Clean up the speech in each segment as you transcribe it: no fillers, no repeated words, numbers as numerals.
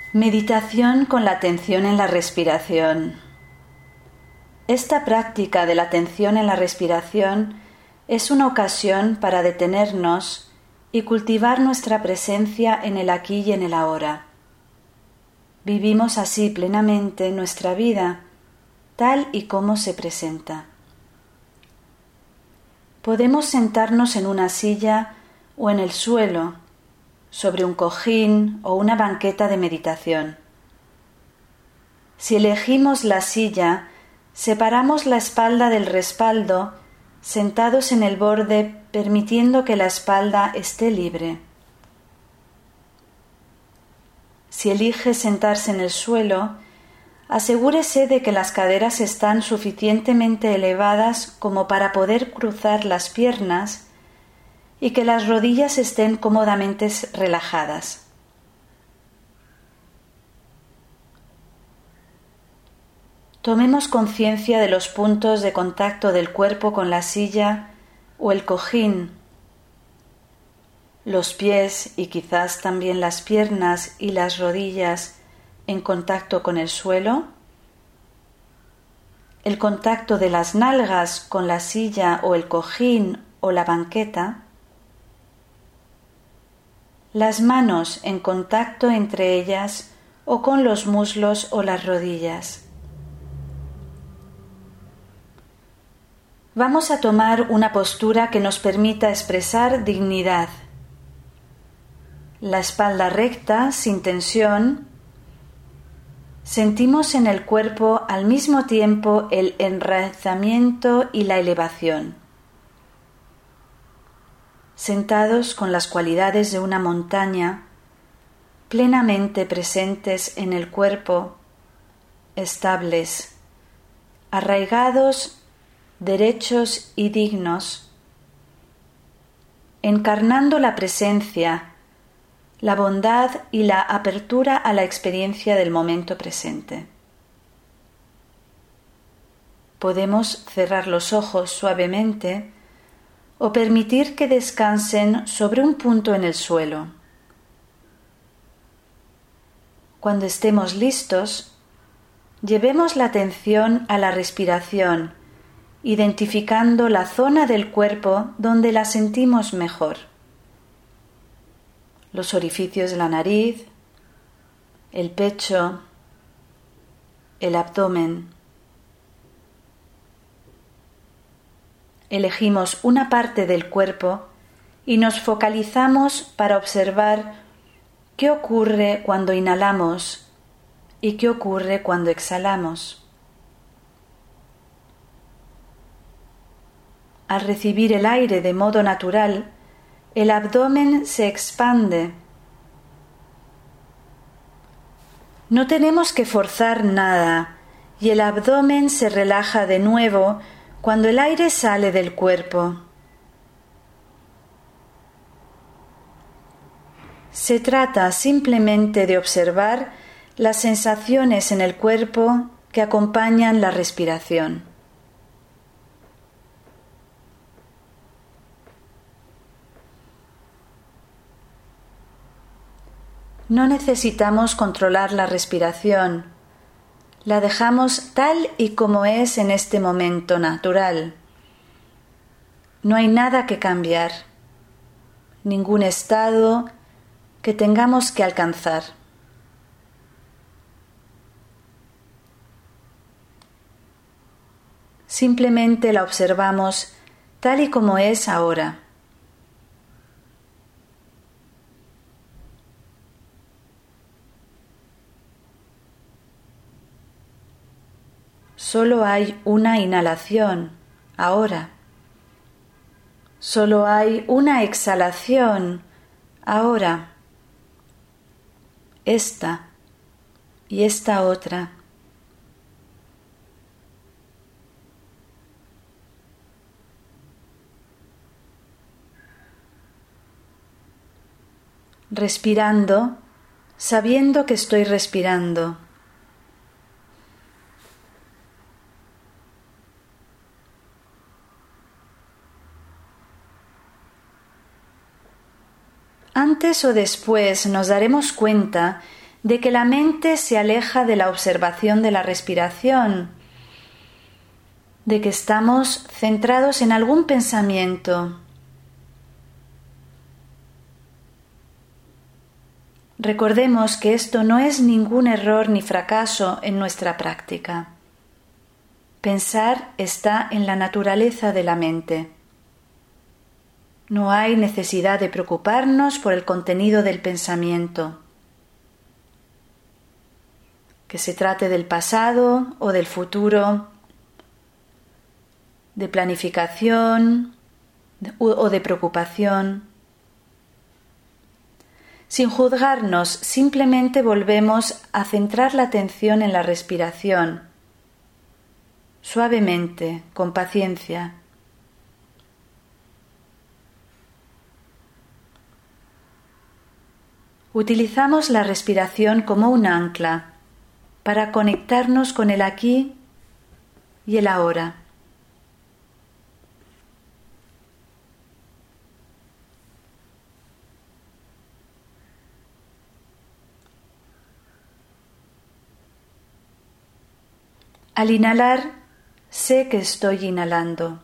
Meditación con la atención en la respiración. Esta práctica de la atención en la respiración es una ocasión para detenernos y cultivar nuestra presencia en el aquí y en el ahora. Vivimos así plenamente nuestra vida, tal y como se presenta. Podemos sentarnos en una silla o en el suelo, sobre un cojín o una banqueta de meditación. Si elegimos la silla, separamos la espalda del respaldo, sentados en el borde, permitiendo que la espalda esté libre. Si elige sentarse en el suelo, asegúrese de que las caderas están suficientemente elevadas como para poder cruzar las piernas y que las rodillas estén cómodamente relajadas. Tomemos conciencia de los puntos de contacto del cuerpo con la silla o el cojín, los pies y quizás también las piernas y las rodillas en contacto con el suelo, el contacto de las nalgas con la silla o el cojín o la banqueta, las manos en contacto entre ellas o con los muslos o las rodillas. Vamos a tomar una postura que nos permita expresar dignidad. La espalda recta, sin tensión. Sentimos en el cuerpo al mismo tiempo el enraizamiento y la elevación. Sentados con las cualidades de una montaña, plenamente presentes en el cuerpo, estables, arraigados, derechos y dignos, encarnando la presencia, la bondad y la apertura a la experiencia del momento presente. Podemos cerrar los ojos suavemente o permitir que descansen sobre un punto en el suelo. Cuando estemos listos, llevemos la atención a la respiración, identificando la zona del cuerpo donde la sentimos mejor. Los orificios de la nariz, el pecho, el abdomen. Elegimos una parte del cuerpo y nos focalizamos para observar qué ocurre cuando inhalamos y qué ocurre cuando exhalamos. Al recibir el aire de modo natural, el abdomen se expande. No tenemos que forzar nada y el abdomen se relaja de nuevo cuando el aire sale del cuerpo. Se trata simplemente de observar las sensaciones en el cuerpo que acompañan la respiración. No necesitamos controlar la respiración. La dejamos tal y como es en este momento natural. No hay nada que cambiar, ningún estado que tengamos que alcanzar. Simplemente la observamos tal y como es ahora. Solo hay una inhalación, ahora. Solo hay una exhalación, ahora. Esta y esta otra. Respirando, sabiendo que estoy respirando. Antes o después nos daremos cuenta de que la mente se aleja de la observación de la respiración, de que estamos centrados en algún pensamiento. Recordemos que esto no es ningún error ni fracaso en nuestra práctica. Pensar está en la naturaleza de la mente. No hay necesidad de preocuparnos por el contenido del pensamiento, que se trate del pasado o del futuro, de planificación o de preocupación. Sin juzgarnos, simplemente volvemos a centrar la atención en la respiración, suavemente, con paciencia. Utilizamos la respiración como un ancla para conectarnos con el aquí y el ahora. Al inhalar, sé que estoy inhalando.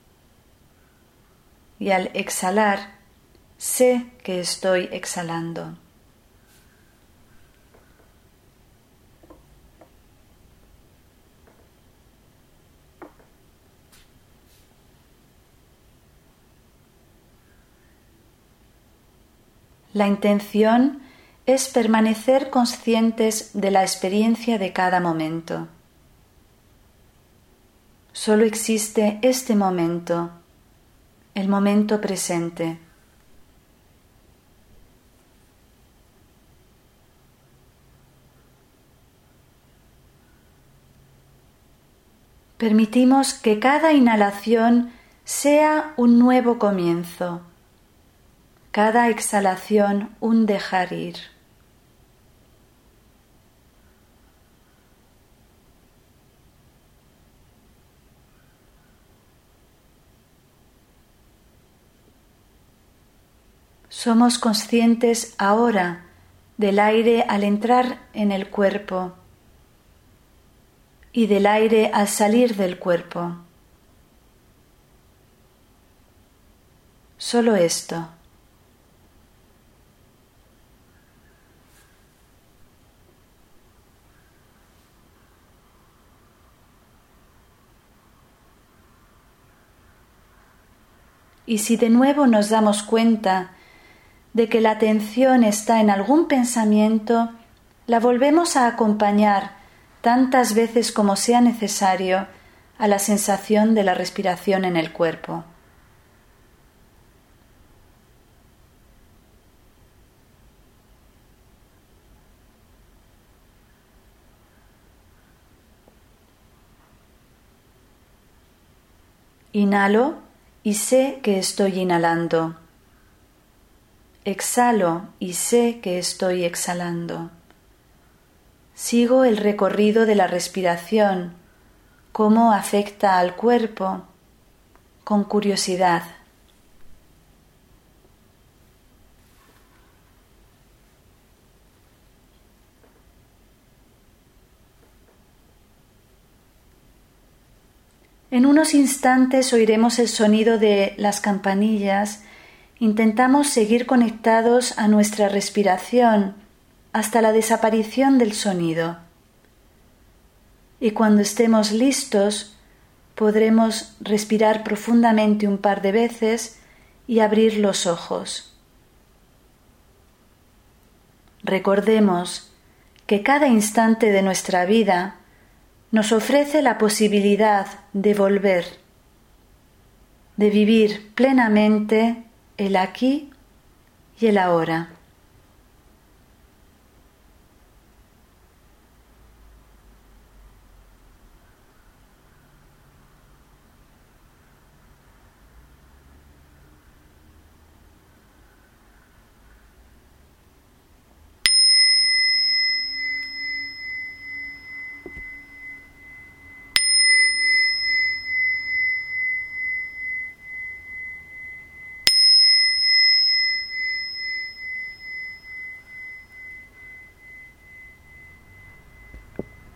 Y al exhalar, sé que estoy exhalando. La intención es permanecer conscientes de la experiencia de cada momento. Solo existe este momento, el momento presente. Permitimos que cada inhalación sea un nuevo comienzo, cada exhalación un dejar ir. Somos conscientes ahora del aire al entrar en el cuerpo y del aire al salir del cuerpo. Solo esto. Y si de nuevo nos damos cuenta de que la atención está en algún pensamiento, la volvemos a acompañar tantas veces como sea necesario a la sensación de la respiración en el cuerpo. Inhalo y sé que estoy inhalando. Exhalo y sé que estoy exhalando. Sigo el recorrido de la respiración, cómo afecta al cuerpo, con curiosidad. En unos instantes oiremos el sonido de las campanillas. Intentamos seguir conectados a nuestra respiración hasta la desaparición del sonido. Y cuando estemos listos, podremos respirar profundamente un par de veces y abrir los ojos. Recordemos que cada instante de nuestra vida nos ofrece la posibilidad de volver, de vivir plenamente el aquí y el ahora.